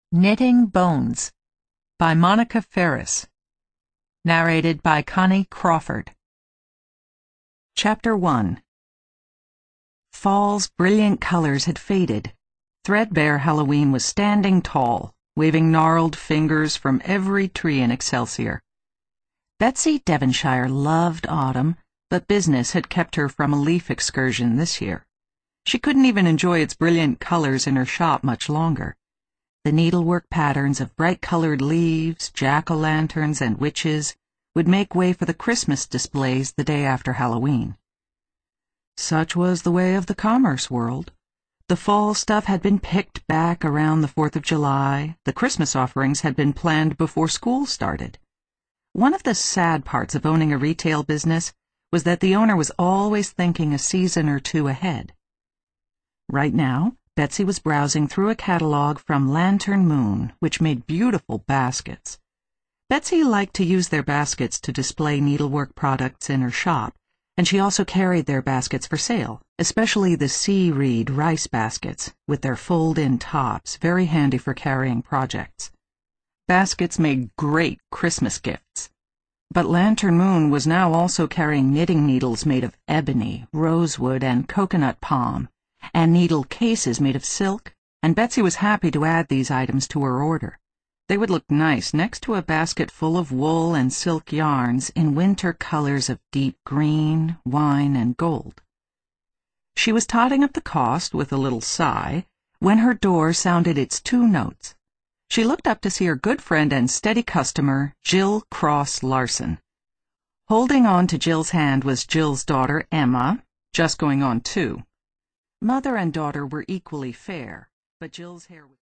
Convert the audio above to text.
Knitting Bones by Monica Ferris. Narrated by Connie Crawford. Chapter 1. Fall's brilliant colors had faded. Threadbare Halloween was standing tall, waving gnarled fingers from every tree in Excelsior. Betsy Devonshire loved autumn, but business had kept her from a leaf excursion this year. She couldn't even enjoy its brilliant colors in her shop much longer. The needlework patterns of bright-colored leaves, jack-o'-lanterns, and witches would make way for the Christmas displays the day after Halloween. Such was the way of the commerce world. The fall stuff had been picked back around the 4th of July. The Christmas offerings had been planned before school started. One of the sad parts of owning a retail business was that the owner was always thinking a season or two ahead. Right now, Betsy was browsing through a catalog from Lantern Moon, which made beautiful baskets. Betsy liked to use their baskets to display needlework products in her shop, and she also carried their baskets for sale, especially the sea reed rice baskets, with their fold-in tops, very handy for carrying projects. Baskets made great Christmas gifts. But Lantern Moon was now also carrying knitting needles made of ebony, rosewood, and coconut palm, and needle cases made of silk, and Betsy was happy to add these items to her order. They would look nice next to a basket full of wool and silk yarns in winter colors of deep green, wine, and gold. She was totting up the cost with a little sigh when her door sounded its 2 notes. She looked up to see her good friend and steady customer, Jill Cross Larson. Holding on to Jill's hand was Jill's daughter, Emma, just going on 2. Mother and daughter were equally fair, but Jill's hair was